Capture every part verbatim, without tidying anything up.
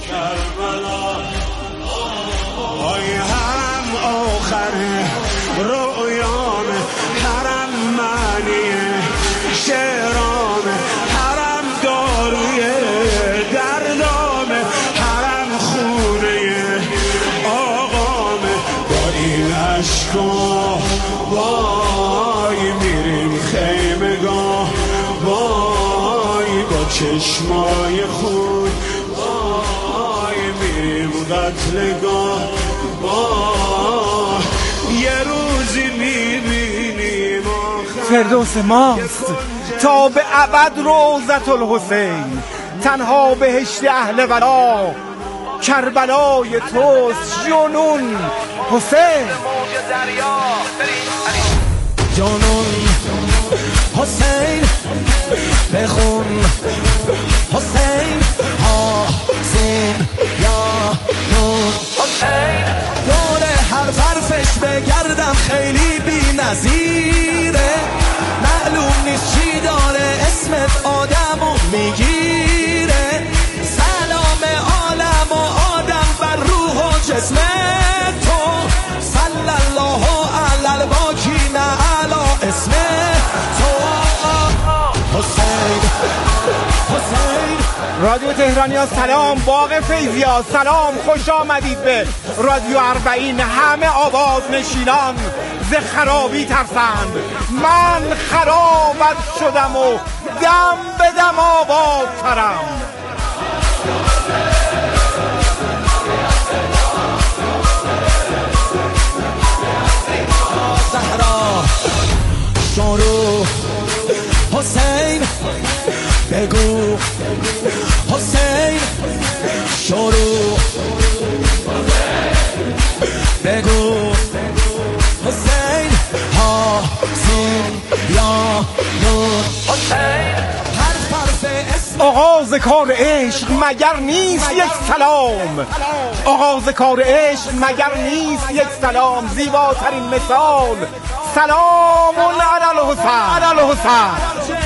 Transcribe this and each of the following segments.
کربلا آی هم آخر رویام حرم معنی شعرام حرم داروی دردام حرم خونه آقام با این عشقا وای میریم خیمگاه وای با چشمای خون وای میریم قتلگاه وای یه روزی میبینیم فردوس ماست تا به ابد روضة الحسین تنها بهشت اهل ولا کربلای توست جنون حسین جنون حسین بخون حسین حسین یا نون حسین دور هر حرفش بگردم خیلی بی نظیره معلوم نیست چی داره اسمت آدمو میگیره سلام عالم و آدم بر روح و جسم تو صلی الله علی الباکی نه علی اسم تو حسین حسین. رادیو تهرانیا سلام، باغ فیضیا سلام، خوش آمدید به رادیو اربعین. همه آباد نشینان ز خرابی ترسند، من خرابت شدم و دم به دم آباد ترم. زهرا شروع حسین بگو حسین شروع بگو حسین حسین یا نور حسین حرف حرف اسم. آغاز کار عشق مگر نیست یک سلام، آغاز کار عشق مگر نیست یک سلام. زیباترین مثال سلام علی الحسین علی الحسین.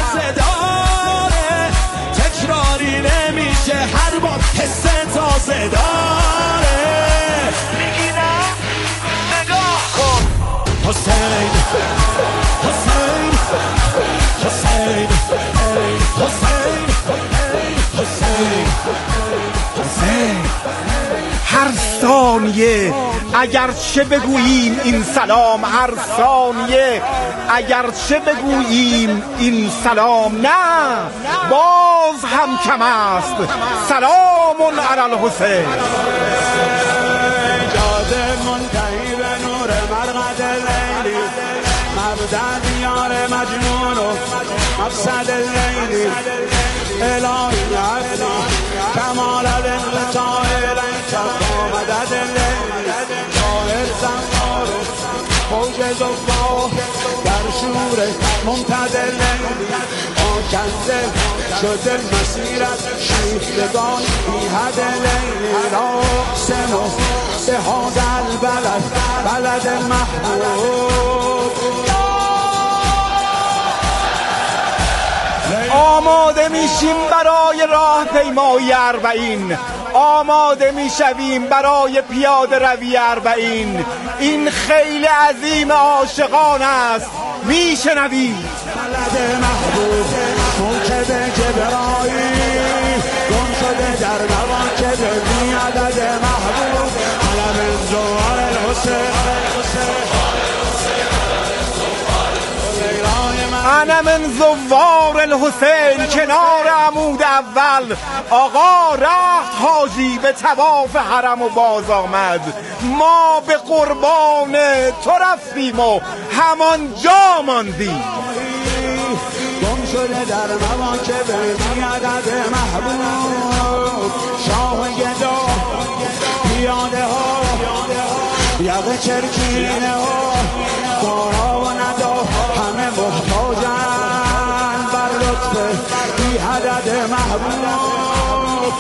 تکراری نمیشه هر بار حس تازه داره. میگیرم نگاه کن حسین حسین حسین حسین حسین حسین. هر ثانیه اگرچه بگوییم این سلام، هر ثانیه اگرچه بگوییم این سلام، نه باز هم کم است. سلام علی الحسین. جاده منتهی به نور مرقد لیلی، مبدأ دیار مجنون و مقصد لیلی. الهی عفو کمال الانقطاع لنک مدد لیلی. ظاهر زنگار فوج زفاف در شور ممتد لیلی. آکنده شده مسیرت شیفتگان بی حد لیلی. راقصن و به هذا البلد بلد محبوب. آماده میشیم برای راه پیمایی اربعین، آماده میشویم برای پیاده روی اربعین. این خیل عظیم عاشقان است، میشنوید بلد محبوب موکب جبرایی گم شده در مواکب بی عدد محبوب. علم زوار الحسین انا من زوار الحسین. کنار عمود اول آقا رفت حاجی به طواف حرم و باز آمد. ما به قربان تو رفتیم و همانجا ماندیم. گم شده در مواکب بی عدد محبوب. شاه گدا پیاده ها یقه چرکینه ها دارا و ندا همه محتاجن بر لطف بی عدد محبوب.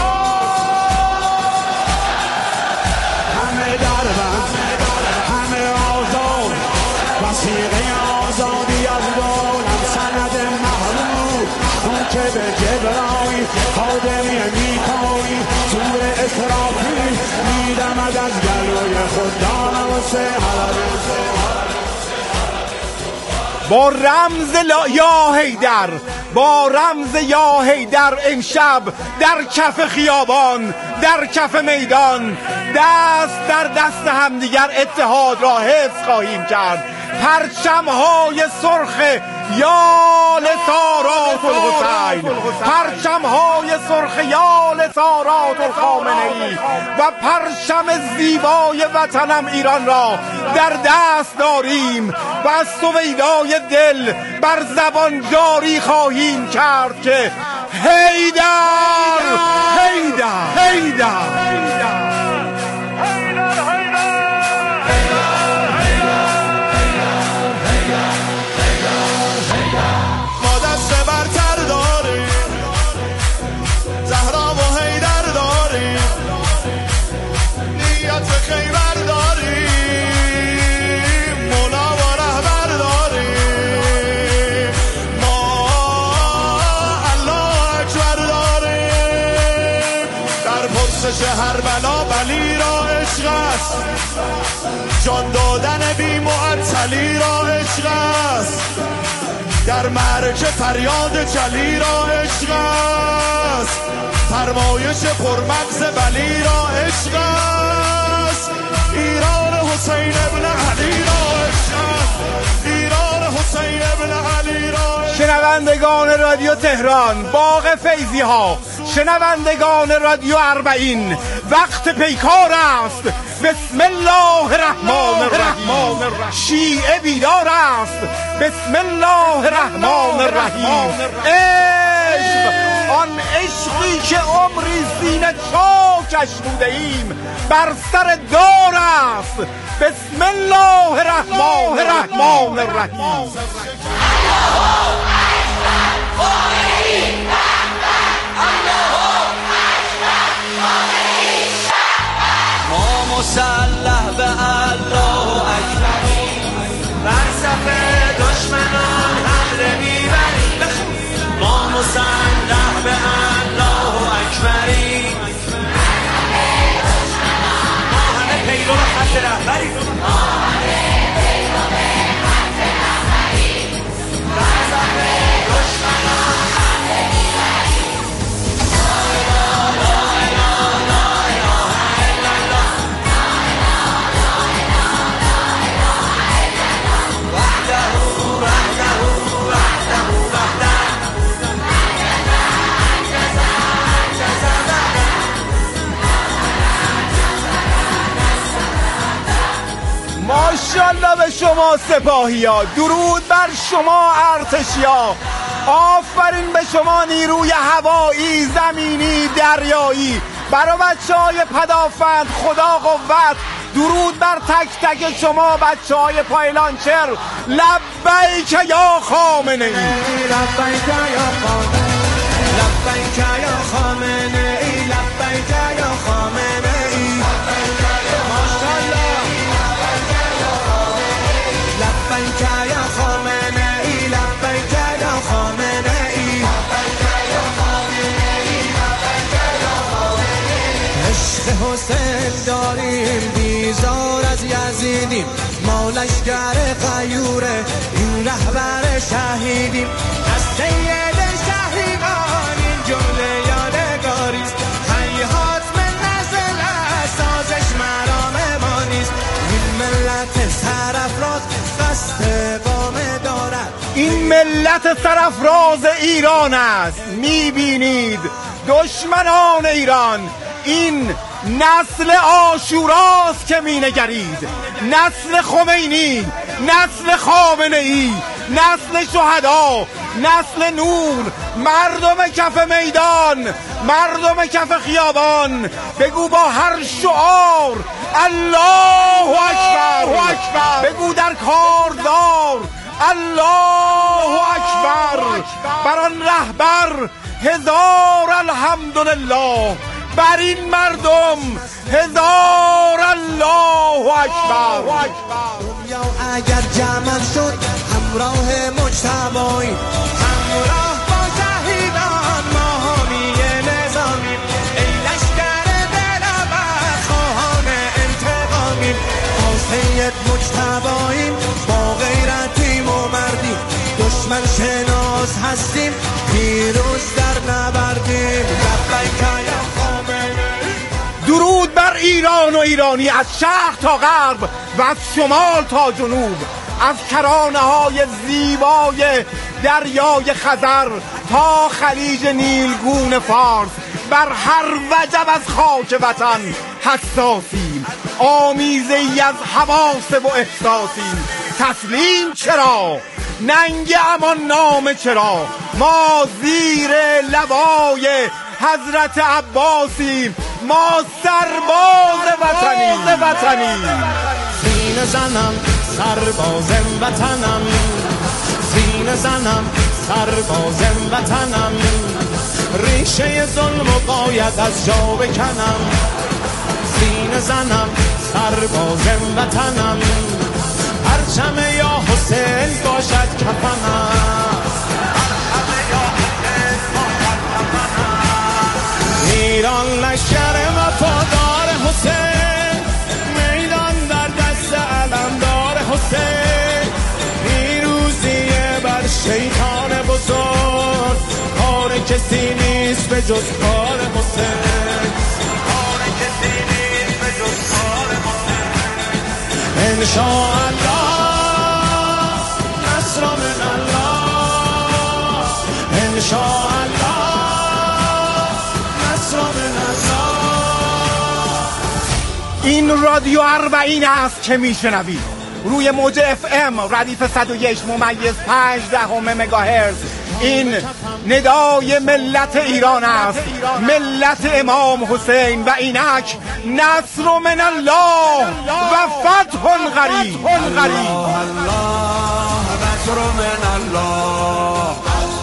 همه دربند همه آزاد وسیقه آزادی از دولم سند محبوب. اون که به جبرایی خادمی میکایی سور با رمز لا... یا حیدر، با رمز یا حیدر امشب در کف خیابان، در کف میدان، دست در دست همدیگر اتحاد را حفظ خواهیم کرد. پرچم‌های سرخ یال سارات الحسین، پرچم‌های سرخ یال سارات الخامنه‌ای و پرچم زیبای وطنم ایران را در دست داریم و از سویدای دل بر زبان جاری خواهیم کرد که حیدر حیدر حیدر. هر بلا بلی را عشق است، جان دادن بی معطلی را عشق است، در معرکه فریاد جلی را عشق است، فرمایش پرمغز بلی را عشق است، ایران حسین ابن علی را عشق است، ایران حسین ابن علی را. شنوندگان رادیو تهران، باغ فیضی ها، شنوندگان رادیو اربعین، وقت پیکار است. بسم الله الرحمن الرحیم. شیعه بیدار است. بسم الله الرحمن الرحیم. عشق، آن عشقی که عمری سینه چاکش بوده ایم، بر سر دار است. بسم الله الرحمن الرحمن الرحیم. ما مسلح به الله اکبر، بر صف دشمنان حمله میبریم. ما مسلح به الله اکبریم، ما همه پیرو خط رهبریم. ماشاءالله به شما سپاهی ها، درود بر شما ارتشی ها، آفرین به شما نیروی هوایی، زمینی، دریایی، برای بچه های پدافند خدا قوت. درود بر تک تک شما بچه های پایلانچر. لبیک یا خامنه ای، لبیک یا خامنه ای، لبیک یا خامنه ای، لبیک یا خامنه ای. ماشاءالله لبیک یا خامنه ای، لبیک یا خامنه ای. عشق حسین داریم، بیزار از یزیدیم، ما لشکر غیوره، این رهبر شهیدیم. از سید شهیدان این جمله یادگاریست، حیات من نزل سازش مرام ما نیست. این ملت سرافراز قصد اقامه دارد، این ملت سرافراز ایران است. میبینید دشمنان ایران، این نسل عاشوراست که مینگرید، نسل خمینی، نسل خامنه ای، نسل شهدا، نسل نور، مردم کف میدان، مردم کف خیابان. بگو با هر شعار الله اکبر، بگو در کاردار الله اکبر. بر آن رهبر هزار الحمدلله، بر این مردم هزار الله اکبر. دنیا اگر جمع شد همراه مجتبی، همراه با شهیدان ما حامی نظامیم. ای لشکر دلاور خواهان انتقامیم، با سید مجتبییم، با غیرتیم و مردیم. باز هستیم پیروز در نبردیم. لبیک یا خامنه. درود بر ایران و ایرانی از شرق تا غرب و از شمال تا جنوب، از کرانه های زیبای دریای خزر تا خلیج نیلگون فارس. بر هر وجب از خاک وطن حساسیم، آمیزه ای از حواس و احساسیم. تسلیم چرا؟ ننگ امان نامه چرا؟ ما زیر لوای حضرت عباسیم، ما سرباز وطنیم وطنیم. سینه زنم سرباز وطنم، سینه زنم سرباز وطنم. ریشه ظلم و باید از جا بکنم. سینه زنم سرباز وطنم، پرچم یا حسین باشد کفنم. ایران لشکر وفادار حسین، میدان در دست علمدار حسین. پیروزیه بر شیطان بزرگ، کار کسی نیست به جز کار حسین. کار کسی نیست به جز کار حسین. انشاءالله نصر من الله، انشاءالله نصر من الله. این رادیو اربعین است که میشنوید روی موج اف ام ردیف صد و یک ممیز پنج دهم مگاهرتز. این ندای ملت ایران است، ملت امام حسین. و اینک نصر من الله و فتح قریب. الله نصر من الله،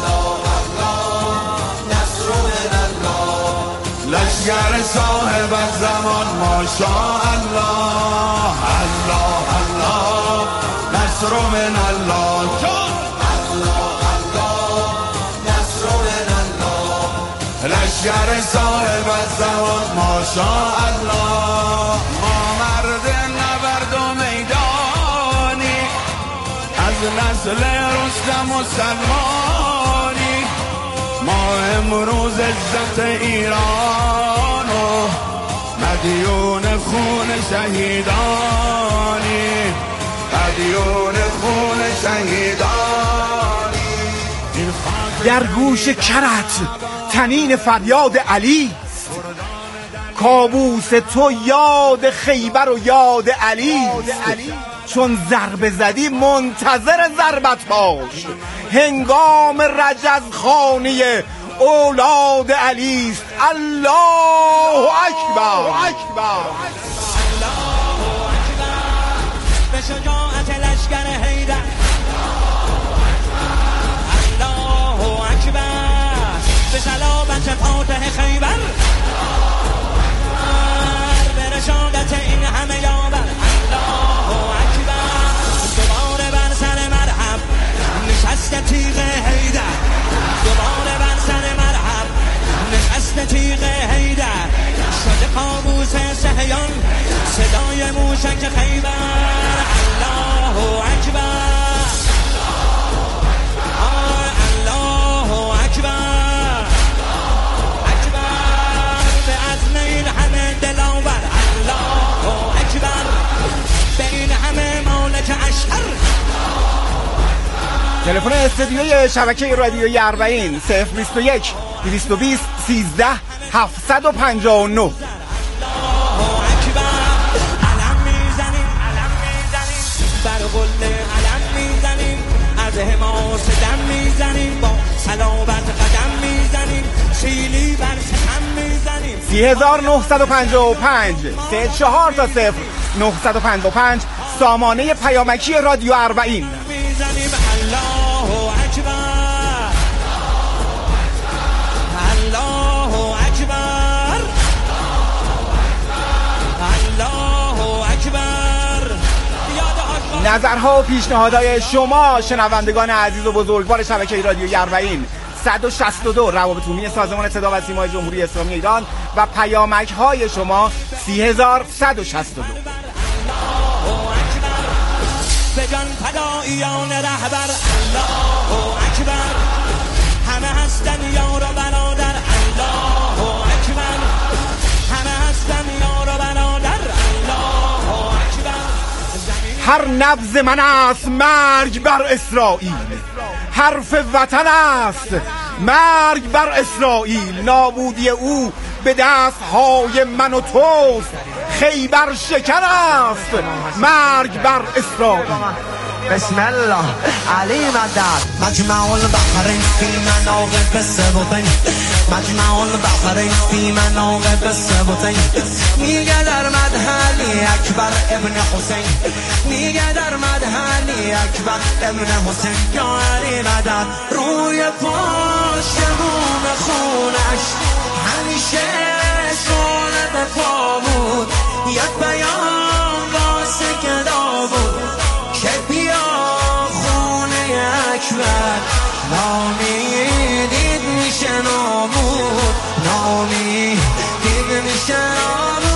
لشکر صاحب زمان ماشاءالله. الله الله نصر من الله، لشکر صاحب زمان ماشاءالله. ما مرد نبرد و میدانی، از نسل رستم و سلمانی. ما امروز عزت ایران و مدیون خون شهیدانی، مدیون خون شهیدانی. در گوش کرت تنین فریاد علی است، کابوس تو یاد خیبر و یاد علی است. چون ضربه زدی منتظر ضربت باش، هنگام رجزخانی اولاد علی است. الله اکبر اکبر. به شجاعت لشکر حیدر، الله اکبر. به صلابت فاتح خیبر، به رشادت این همه یاور. الله اکبر. دوباره بر سر مرحب نشست تیغ حیدر، دوباره بر سر مرحب نشست تیغ حیدر. شده کابوس صهیون صدای موشک خیبر. الله اکبر، الله اکبر، اکبر. به عزم این همه دلاور، الله اکبر. به این همه مالک اشهر. تلفن استودیوی شبکه رادیویی اربعین صفر بیست و یک دویست و بیست سیزده هفتصد و پنجاه و نه. بر قله علم میزنیم، از حماس دم میزنیم، با صلابت قدم میزنیم، سیلی بر ستم میزنیم. سی هزار نهصد و پنجاه و پنج سه چهار تا صفر نهصد و پنجاه و پنج سامانه پیامکی رادیو اربعین. میزنیم. الله اکبر، الله اکبر، الله اکبر. نظرها و پیشنهادهای شما شنوندگان عزیز و بزرگوار شبکه رادیویی اربعین صد و شصت و دو روابط عمومی سازمان صدا و سیمای جمهوری اسلامی ایران و پیامک های شما سی هزار صد و شصت و دو. به جان فداییان رهبر، الله اکبر. هستن یار و برادر الله اکبر همه هستن یار و برادر الله اکبر هر نبض من است مرگ بر اسرائیل حرف وطن است مرگ بر اسرائیل نابودی او به دستهای من و توست خیبر شکن است مرگ بر اسرائیل بسم الله علی مدد مجمع البحرین فی مناقب سبطین مجمع البحرین فی مناقب سبطین میگه در مدح علی اکبر ابن حسین میگه در مدح علی اکبر ابن حسین یا علی مدد روی پشتمون خونش همیشه شعله به پا بود یک بیان واسه که داوود که بیا خونه اکبر نامیدید میشه نامود نامیدید میشه نامود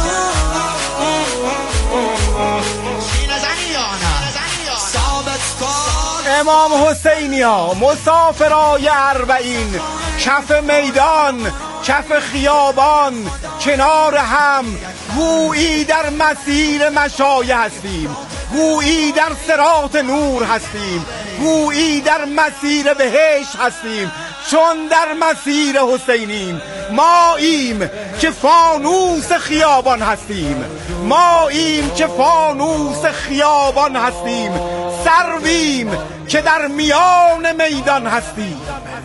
امام حسینیا مسافرای اربعین کف میدان کف خیابان کنار هم گویی در مسیر مشایع هستیم گویی در صراط نور هستیم گویی در مسیر بهشت هستیم چون در مسیر حسینیم ماییم که فانوس خیابان هستیم ماییم که فانوس خیابان هستیم سرویم که در میان میدان هستیم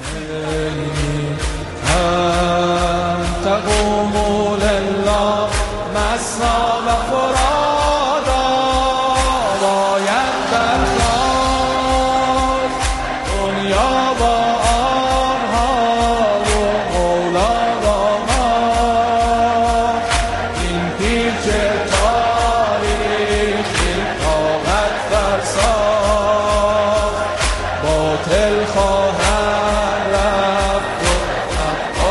تقوموا لله مسنا و فرادا باید برخواست دنیا با آنها و مولا با ما این پیچ تاریخی طاقت فرسا باطل خواهد رفت و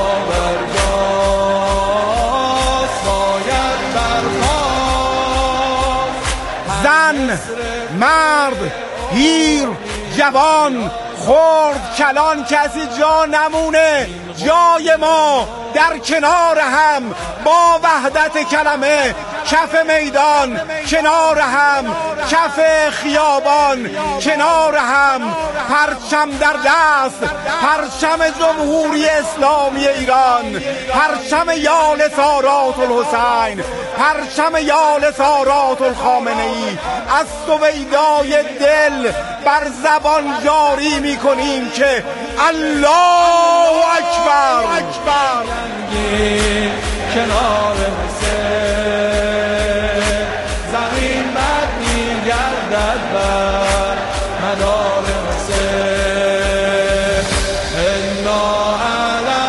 زن مرد پیر جوان خرد کلان کسی جا نمونه جای ما در کنار هم با وحدت کلمه کف میدان کنار هم کف خیابان کنار هم پرچم در دست پرچم جمهوری اسلامی ایران پرچم یال سارات الحسین پرچم یال سارات الخامنه ای از سویدای دل بر زبان جاری می کنیم که الله اکبر اکبر کنار حسین زمین بد میگردد بر مدار حسین انا علی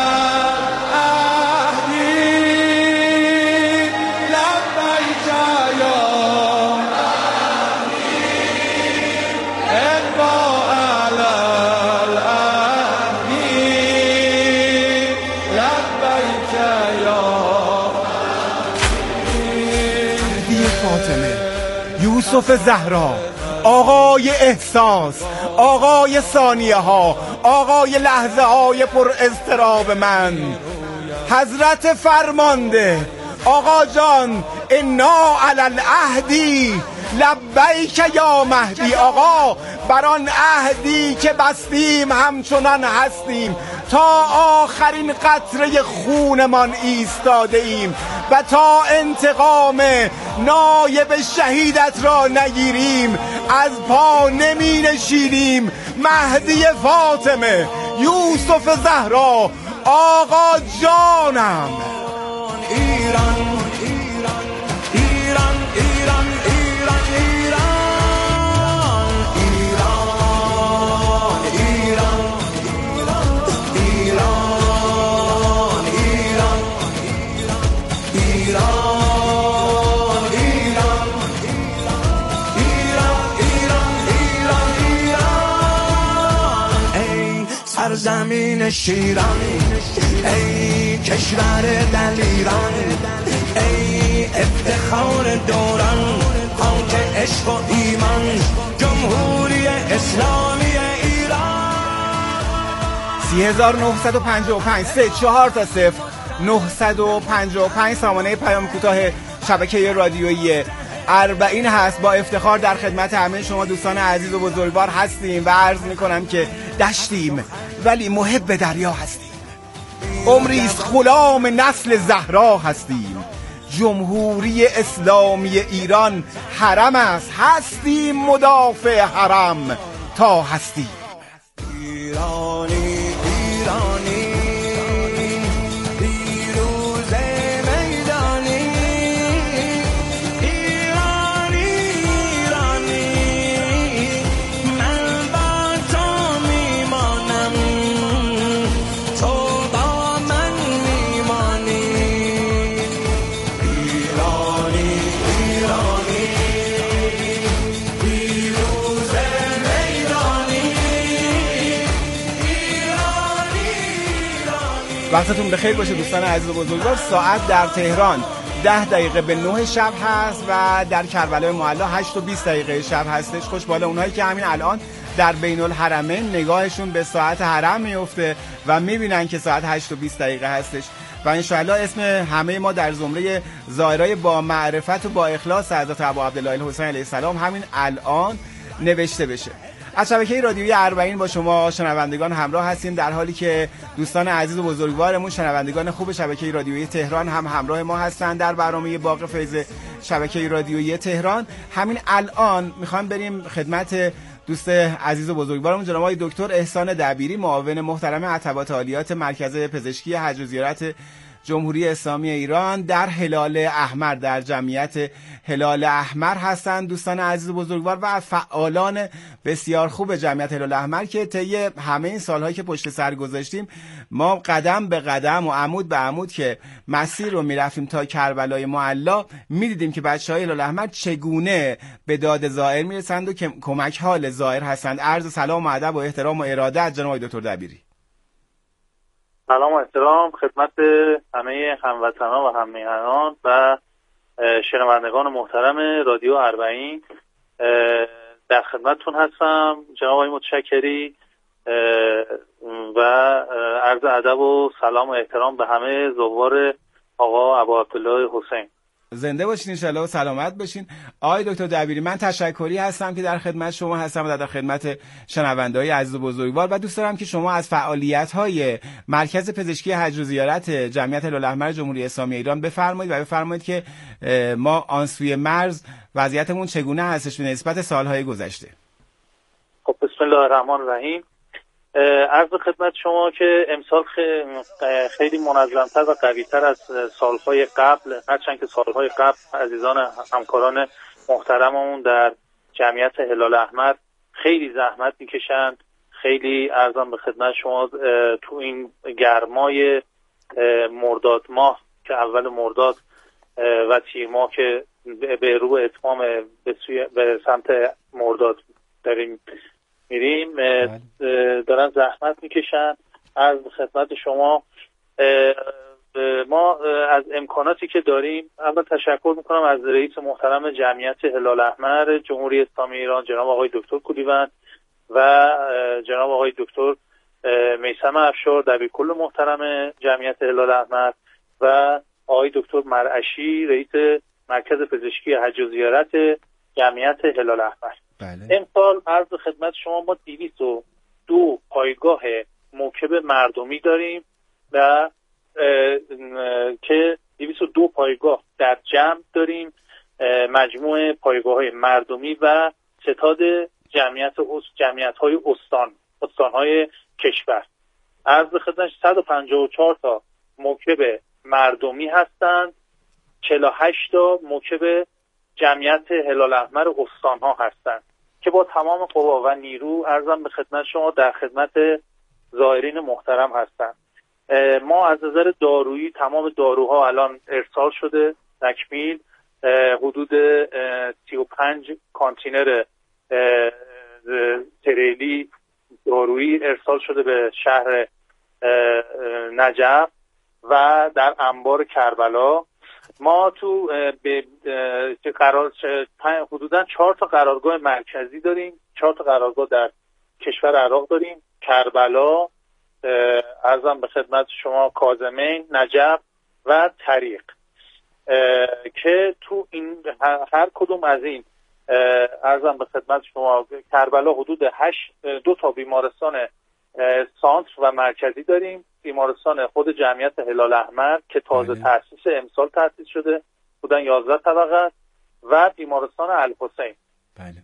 عهدی لبیک یا عهدی انا علی العهدی لبیک یا فاطمه یوسف زهرا آقای احساس آقای ثانیه ها آقای لحظه های پر اضطراب من حضرت فرمانده آقا جان انا علی العهدی لبیک یا مهدی آقا بر آن عهدی که بستیم همچنان هستیم تا آخرین قطره خونمان ایستاده ایم و تا انتقام نایب شهیدت را نگیریم از پا نمی نشینیم مهدی فاطمه یوسف زهرا آقا جانم ایران ایران ایران ایران ایران ایران ایران ایران ایران ایران ایران ایران ایران ایران ای سرزمین شیران ای کشور دلیران ای افتخار دوران خاک عشق و ایمان جمهوری اسلامی ایران هزار و نهصد و پنجاه و پنج سه چهار تا صفر نهصد و پنجاه و پنج سامانه پیام کوتاه شبکه رادیویی اربعین هست. با افتخار در خدمت همه شما دوستان عزیز و بزرگوار هستیم و عرض میکنم که دشتیم ولی محب دریا هستیم، عمریست غلام نسل زهرا هستیم، جمهوری اسلامی ایران حرم است، هستیم مدافع حرم تا هستیم. ایرانی ایرانی پیروز میدانی، ایرانی ایرانی من با تو میمانم، تو با من میمانی، ایرانی ایرانی پیروز میدانی. وقتتون بخیر باشه دوستان عزیز و بزرگوار. ساعت در تهران ده دقیقه به نه شب هست و در کربلای معلی هشت و بیست دقیقه شب هستش. خوشباله اونهایی که همین الان در بین الحرمین نگاهشون به ساعت حرم میفته و میبینن که ساعت هشت و بیست دقیقه هستش و انشاءالله اسم همه ما در زمره زائرای با معرفت و با اخلاص حضرت ابو عبدالله الحسین علیه السلام همین الان نوشته بشه. از شبکه رادیویی اربعین با شما شنوندگان همراه هستیم، در حالی که دوستان عزیز و بزرگوارمون شنوندگان خوب شبکه رادیویی تهران هم همراه ما هستند در برنامه باغ فیض شبکه رادیویی تهران. همین الان میخوام بریم خدمت دوست عزیز و بزرگوارمون جناب آقای دکتر احسان دبیری، معاون محترم عتبات عالیات مرکز پزشکی حج و زیارت جمهوری اسلامی ایران در هلال احمر، در جمعیت هلال احمر هستند دوستان عزیز و بزرگوار و فعالان بسیار خوب جمعیت هلال احمر که طی همه این سالهایی که پشت سر گذاشتیم ما قدم به قدم و عمود به عمود که مسیر رو میرفتیم تا کربلای معلی میدیدیم که بچهای هلال احمر چگونه به داد زائر میرسند و که کمک حال زائر هستند. عرض سلام و ادب و احترام و ارادت جناب آقای دکتر دبیری. سلام و احترام خدمت همه هموطنان و هممیهنان و شنوندگان محترم رادیو اربعین. در خدمتتون هستم جناب آقای متشکری و عرض ادب و سلام و احترام به همه زوار آقا ابو عبدالله حسین. زنده باشین انشالله و سلامت باشین. آقای دکتر دبیری، من تشکری هستم که در خدمت شما هستم و در خدمت شنونده‌های عزیز و بزرگوار و دوست دارم که شما از فعالیت‌های مرکز پزشکی حج و زیارت جمعیت هلال احمر جمهوری اسلامی ایران بفرمایید و بفرمایید که ما آن سوی مرز وضعیتمون چگونه هستش به نسبت سال‌های گذشته. خب بسم الله الرحمن الرحیم. عرض خدمت شما که امسال خیلی منظمتر و قویتر از سالهای قبل، هرچند که سالهای قبل عزیزان همکاران محترممون در جمعیت هلال احمر خیلی زحمت میکشند، خیلی ارزم به خدمت شما تو این گرمای مرداد ماه که اول مرداد و تیر ماه که به رو اتمام به, سوی به سمت مرداد داریم میریم دارن زحمت میکشن. از خدمت شما ما از امکاناتی که داریم اول تشکر میکنم از رئیس محترم جمعیت هلال احمر جمهوری اسلامی ایران جناب آقای دکتر کولیوند و جناب آقای دکتر میثم افشار دبیرکل محترم جمعیت هلال احمر و آقای دکتر مرعشی رئیس مرکز پزشکی حج و زیارت جمعیت هلال احمر. بله. امسال عرض خدمت شما ما دویست و دو پایگاه موکب مردمی داریم و اه اه که دویست و دو پایگاه در جمع داریم، مجموع پایگاه های مردمی و ستاد جمعیت جمعیت های استان استان های کشور. عرض خدمت صد و پنجاه و چهار تا موکب مردمی هستند، چهل و هشت تا موکب جمعیت هلال احمر استان ها هستند که با تمام قوا و نیرو ارزم به خدمت شما در خدمت زائرین محترم هستند. ما از نظر دارویی تمام داروها الان ارسال شده تکمیل، حدود سی و پنج کانتینر تریلی دارویی ارسال شده به شهر نجف و در انبار کربلا. ما تو به قرار حدودا چهار تا قرارگاه مرکزی داریم، چهار تا قرارگاه در کشور عراق داریم، کربلا، عرضم به خدمت شما کاظمین، نجف و طریق که تو این هر کدوم از این عرضم به خدمت شما کربلا حدود هشت دو تا بیمارستان سانتر و مرکزی داریم. بیمارستان خود جمعیت هلال احمر که تازه تأسیس امسال تأسیس شده بودن یازده طبقه و بیمارستان الحسین. بله.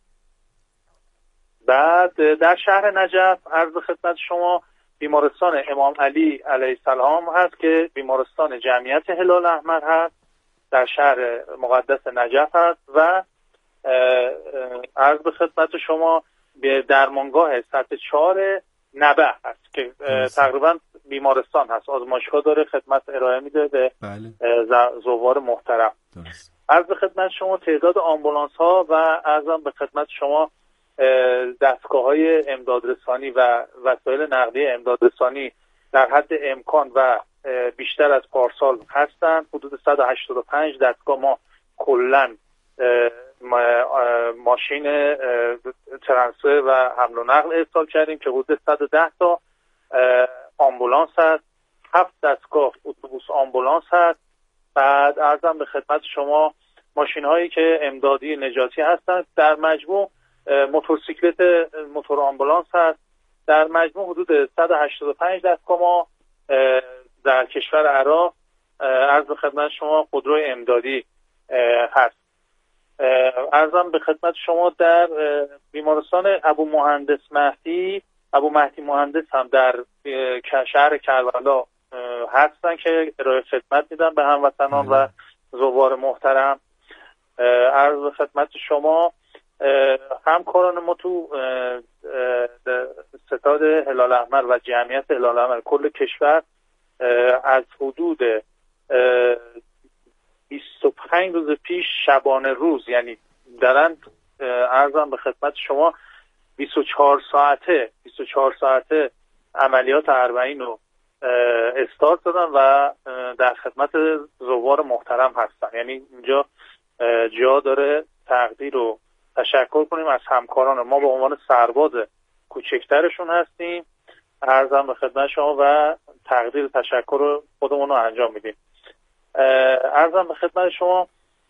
بعد در شهر نجف عرض خدمت شما بیمارستان امام علی علیه السلام هست که بیمارستان جمعیت هلال احمر هست در شهر مقدس نجف هست و عرض به خدمت شما به درمانگاه سطح چهار نبه هست که تقریبا بیمارستان هست، آزمایشگاه داره، خدمت ارائه میده به زوار محترم. درست. عرض به خدمت شما تعداد آمبولانس ها و عرضم به خدمت شما دستگاه های امدادرسانی و وسایل نقلیه امدادرسانی در حد امکان و بیشتر از پارسال هستند. حدود صد و هشتاد و پنج دستگاه ما کلن ماشین ترانسفر و حمل و نقل ارسال کردیم که حدود صد و ده تا آمبولانس هست، هفت دستگاه اتوبوس آمبولانس هست. بعد عرضم به خدمت شما ماشین هایی که امدادی نجاتی هستند. در مجموع موتورسیکلت موتور آمبولانس هست. در مجموع حدود صد و هشتاد و پنج دستگاه ما در کشور عراق عرض به خدمت شما خودروی امدادی هست. عرضم به خدمت شما در بیمارستان ابو مهندس مهدی ابو مهدی مهندس هم در شهر کربلا هستن که ارائه خدمت میدن به هموطنان و زوار محترم. عرض به خدمت شما همکاران ما تو ستاد هلال احمر و جمعیت هلال احمر کل کشور از حدود بیست و پنج روز پیش شبانه روز، یعنی دارن عرضم به خدمت شما بیست و چهار ساعته بیست و چهار ساعته عملیات اربعین رو استارت دادن و در خدمت زوار محترم هستن. یعنی اینجا جا داره تقدیر رو تشکر کنیم از همکاران ما، به عنوان سرباز کوچکترشون هستیم. عرضم به خدمت شما و تقدیر تشکر رو خودمون رو انجام میدیم. عرضم به خدمت شما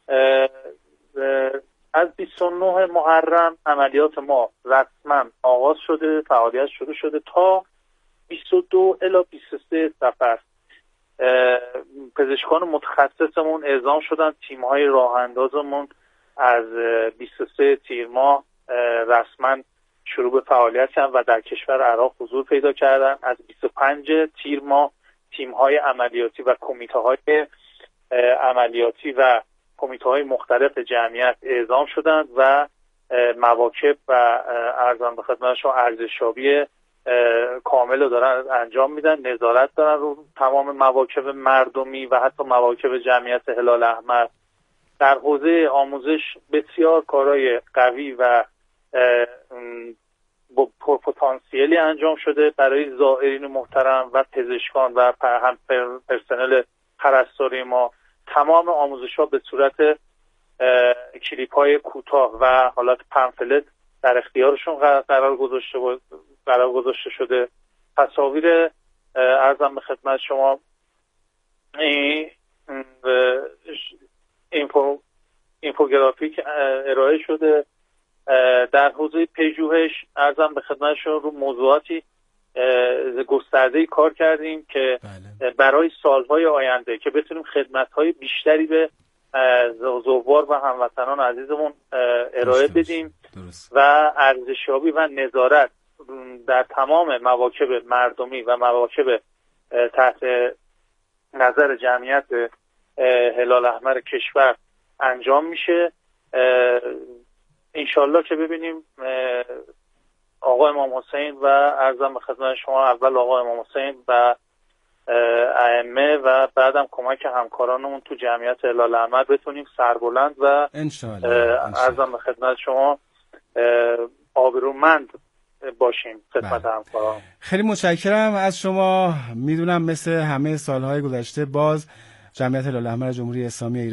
از بیست و نه محرم عملیات ما رسما آغاز شده، فعالیت شروع شده تا بیست و دو الی بیست و سه صفر پزشکان متخصصمون اعزام شدن. تیم‌های راه اندازمون از بیست و سه تیر ماه رسما شروع به فعالیت کردن و در کشور عراق حضور پیدا کردن. از بیست و پنج تیر ماه تیم‌های عملیاتی و کمیته‌های عملیاتی و کمیته‌های مختلف جمعیت اعزام شدند و مواکب و ارزان به خدمت شما ارزشیابی کامل رو دارن انجام میدن، نظارت دارن رو تمام مواکب مردمی و حتی مواکب جمعیت هلال احمر. در حوزه آموزش بسیار کارهای قوی و با پرپتانسیلی انجام شده برای زائرین محترم و پزشکان و هم پرسنل پرستاری ما. تمام آموزش ها به صورت کلیپ های کوتاه و حالت پمفلت در اختیارشون قرار گذاشته قرار گذاشته شده. تصاویر عرضم به خدمت شما اینفو اینفوگرافیک ارائه شده. در حوزه پژوهش عرضم به خدمت شما رو موضوعاتی گسترده‌ای کار کردیم که بله. برای سالهای آینده که بتونیم خدمت‌های بیشتری به زوار و هموطنان عزیزمون ارائه بدیم درست. و ارزشیابی و نظارت در تمام مواکب مردمی و مواکب تحت نظر جمعیت هلال احمر کشور انجام میشه. انشالله که ببینیم آقا امام حسین و عرضم به خدمت شما اول آقا امام حسین و ائمه و بعدم کمک همکارانمون تو جمعیت هلال احمر بتونیم سربلند و عرضم به خدمت شما آبرومند باشیم خدمت همکاران. خیلی متشکرم از شما. میدونم مثل همه سالهای گذشته باز جمعیت هلال احمر جمهوری اسلامی ایران